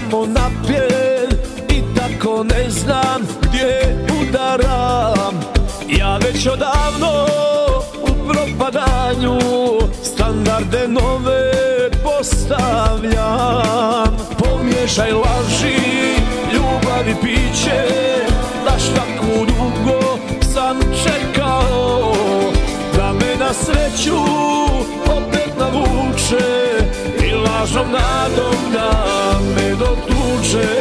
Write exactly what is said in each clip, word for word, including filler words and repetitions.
samo naprijed i tako ne znam gdje udaram. Ja već odavno u propadanju standarde nove postavljam. Pomiješaj laži, ljubav i piće, daš tako dugo sam čekao da me na sreću opet navuče i lažnom nadom da me dotuče.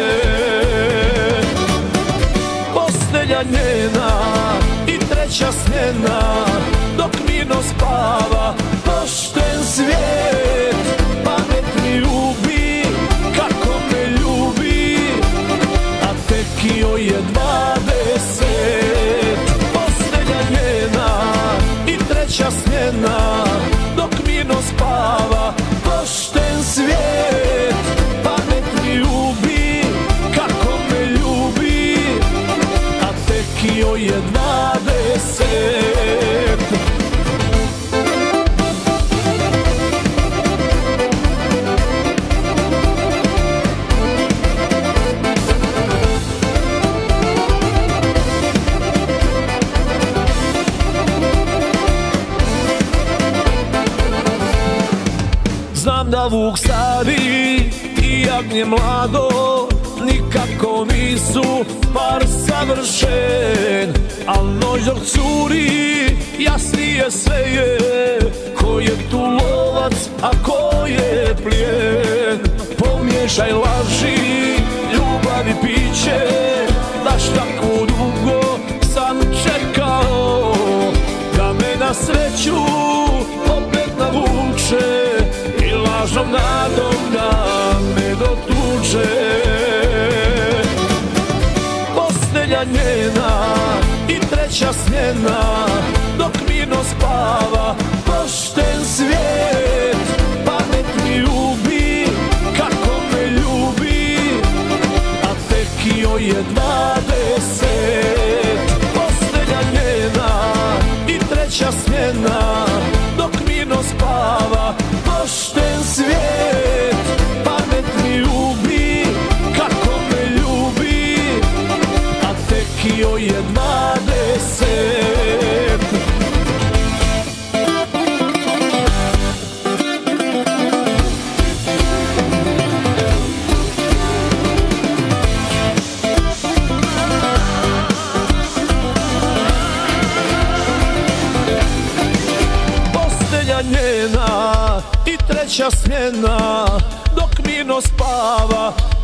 Postelja njena i treća smjena, dok mirno spava pošten svijet. Pametni ljubi kako me ljubi, a tek joj je dvadeset. Postelja njena i treća smjena, dok mirno spava pošten svijet. Pametni ljubi kako me ljubi, a tek joj je dvadeset. Znam da vuk stari i jagnje mlado nikako nisu par savršen, al noć dok curi jasnije sve je ko je tu lovac, a ko je plijen. Pomiješaj laži, ljubav i piće, daš tako dugo sam čekao da me na sreću opet navuče i lažnom nadom da me dotuče. Postelja njena i treća smjena, dok mirno spava pošten svijet. Pametni ljubi kako me ljubi, a tek joj je dvadeset. Postelja njena i treća smjena, dok mirno spava pošten svijet. Pametni ljubi kako me ljubi, a tek joj je dvadeset. Postelja njena i treća smjena, dok mirno spava